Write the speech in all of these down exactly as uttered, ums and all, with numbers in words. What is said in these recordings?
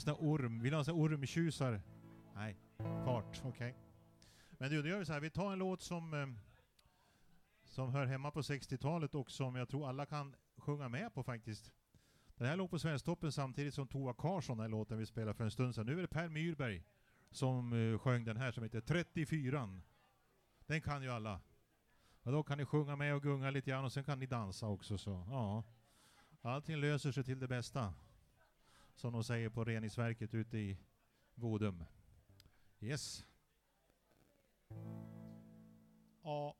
Orm, vill ha en ormtjusar? Nej, fart, okej. Okay. Men du, då gör vi så här, vi tar en låt som eh, som hör hemma på sextiotalet och som jag tror alla kan sjunga med på faktiskt. Den här låg på Svensktoppen samtidigt som Tova Karlsson, den här låten vi spelade för en stund sedan. Nu är det Per Myrberg som uh, sjöng den här som heter trettiofyran. Den kan ju alla. Och då kan ni sjunga med och gunga lite grann och sen kan ni dansa också. Så ja, allting löser sig till det bästa. Som de säger på reningsverket ute i Bodum. Yes. Ja.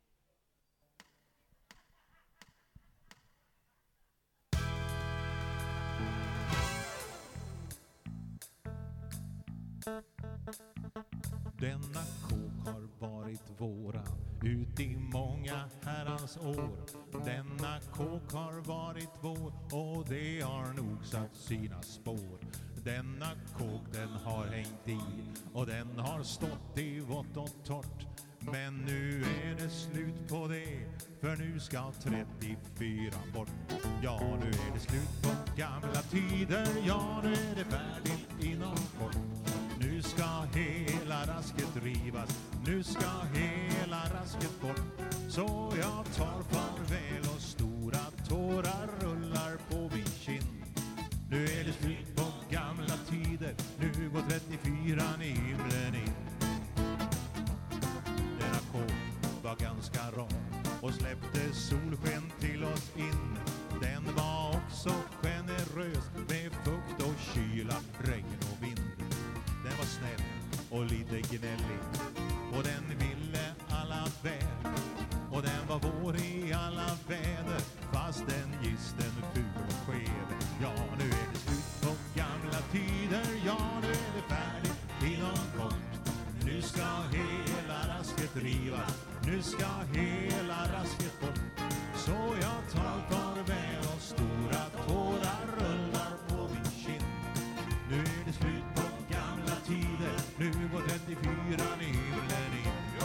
Denna kåk har varit våra ut i många herrans år. Denna kåk har varit vår och det har nog satt sina spår. Denna kåk den har hängt i och den har stått i vått och torrt. Men nu är det slut på det, för nu ska trettiofyra bort. Ja, nu är det slut på gamla tider, ja nu är det färdigt inom kort. Nu ska hela rasket rivas, nu ska hela rasket bort. Så jag tar farväl och stora tårar rullar på min kind. Nu är det slut på gamla tider, nu går trettiofyran i himlen in. Denna kåk var ganska rak och släppte solsken till oss in. Den var också generös med fukt och kyla, regn och vind. Den var snäll och lite gnällig och den ville alla väl. Och den var vår i alla väder fast den gisten ful och skev. Ja, nu är det slut på gamla tider, ja nu är det färdigt inom kort. Nu ska hela rasket rivas, nu ska hela rasket bort. Så jag tar farväl och stora tårar rullar på min kind. Nu är det slut på gamla tider, nu går trettiofyran i himlen in. Jo.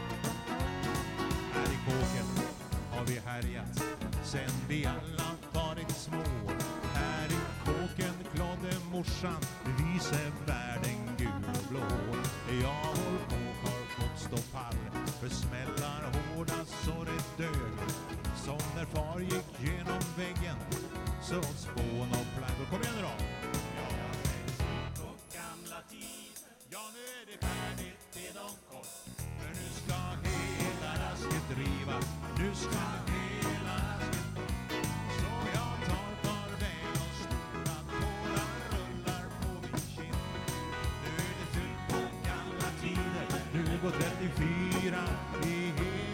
Här i kåken har vi härjat sen vi alla varit små. Här i kåken klodde morsan vise världen gul och blå. Ja, vår kåk har fått stå pall för smällar hårda så det dög. Som när far gick genom väggen så spån och plankor. Kom igen nu då! Ja, det är slut på gamla tider. Ja, nu är det färdigt inom kort. För nu ska hela rasket driva, nu ska hela rasket bort. Så jag tar farväl och stora tårar rullar på min kind. Nu är det slut på gamla tider, nu går trettiofyra i himlen.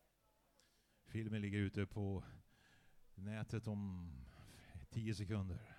Filmen ligger ute på nätet om tio sekunder.